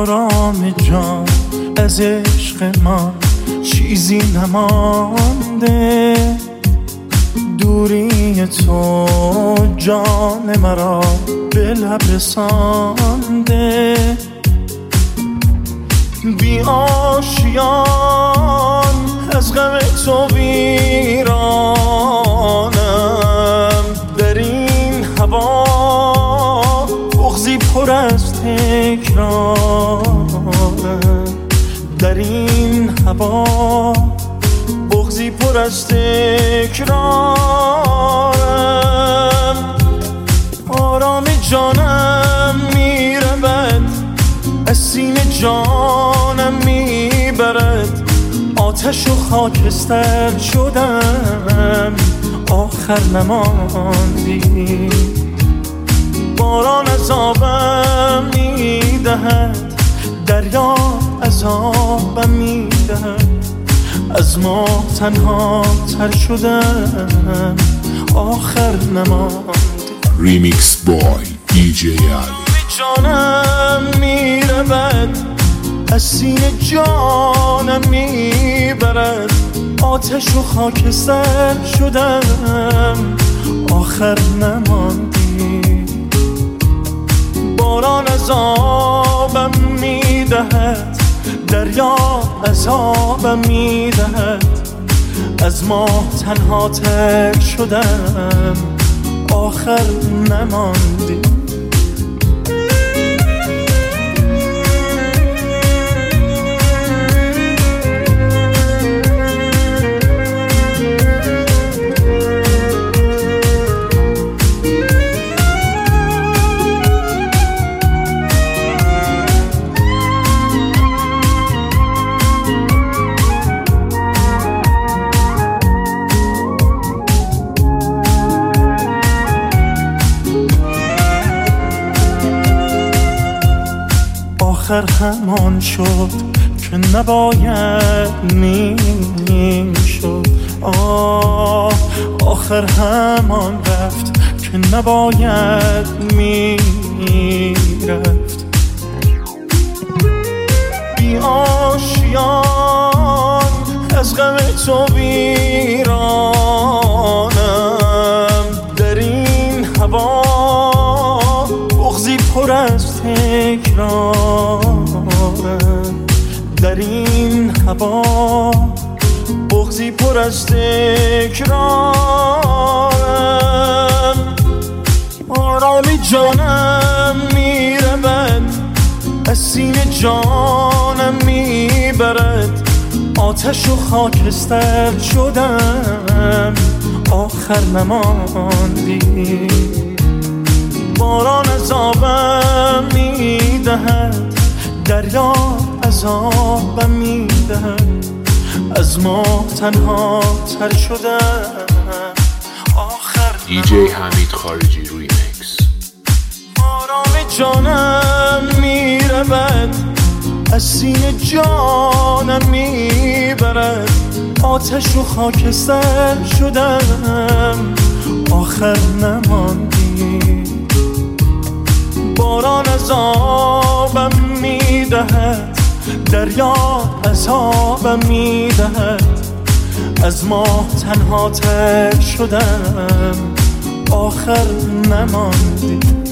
آرام جان از عشق ما چیزی نمانده، دوری تو جان مرا به لب رسانده. بی آشیان از غم تو ویرانم، در این هوا بغضی پر از تکرارم، در این هوا بغضی پر از تکرارم. آرام جانم میرود از سینه جانم میبرد، آتش و خاکستر شدم آخر نماندی. باران عذابم میدهد، دریا عذابم میدهد، از ما تنها تر شدم آخر نماندی. ریمیکس بای DJ علی. جانم میرود از سینه جانم میبرد، آتش و خاکستر شدم آخر نماندی. باران عذابم میدهد، دریا عذابم میدهد، از ما تنها تر شدم آخر نماندی. آخر همان شد که نباید میشد، آخر همان رفت که نباید میرفت. بی آشیان از غم تو ویرانم، در این هوا بغضی پر از تکرارم، در این هوا بغضی پر از تکرارم. آرام جانم میرود از سینه جانم میبرد، آتش و خاکستر شدم آخر نماندی. باران عذابم میدهد، دریا عذابم میدهد، از ما تنها تر شدم آخر DJ حمید خارجی ریمیکس. آرام جانم میرود از سینه جانم میبرد، آتش و خاکستر شدم آخر نماندی. باران عذابم میدهد، دریا عذابم میدهد، از ما تنها تر شدم آخر نماندی.